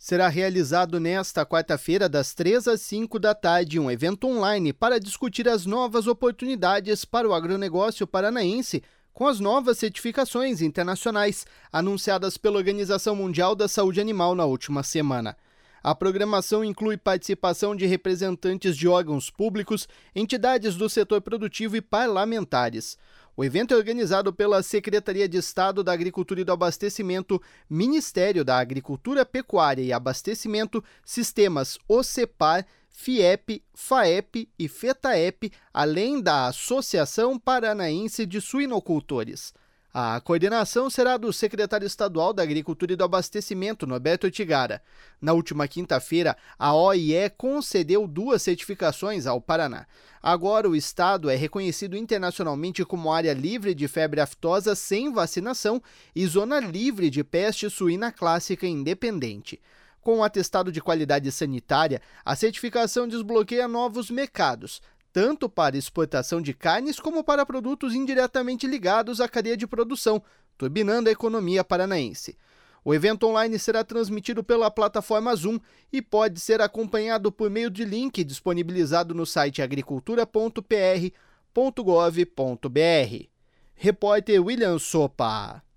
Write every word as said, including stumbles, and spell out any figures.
Será realizado nesta quarta-feira, das três às cinco da tarde, um evento online para discutir as novas oportunidades para o agronegócio paranaense com as novas certificações internacionais anunciadas pela Organização Mundial da Saúde Animal na última semana. A programação inclui participação de representantes de órgãos públicos, entidades do setor produtivo e parlamentares. O evento é organizado pela Secretaria de Estado da Agricultura e do Abastecimento, Ministério da Agricultura, Pecuária e Abastecimento, Sistemas OCEPAR, FIEP, FAEP e FETAEP, além da Associação Paranaense de Suinocultores. A coordenação será do secretário estadual da Agricultura e do Abastecimento, Norberto Tigara. Na última quinta-feira, a O I E concedeu duas certificações ao Paraná. Agora, o estado é reconhecido internacionalmente como área livre de febre aftosa sem vacinação e zona livre de peste suína clássica independente. Com o atestado de qualidade sanitária, a certificação desbloqueia novos mercados, tanto para exportação de carnes como para produtos indiretamente ligados à cadeia de produção, turbinando a economia paranaense. O evento online será transmitido pela plataforma Zoom e pode ser acompanhado por meio de link disponibilizado no site agricultura ponto p r ponto gov ponto b r. Repórter William Sopa.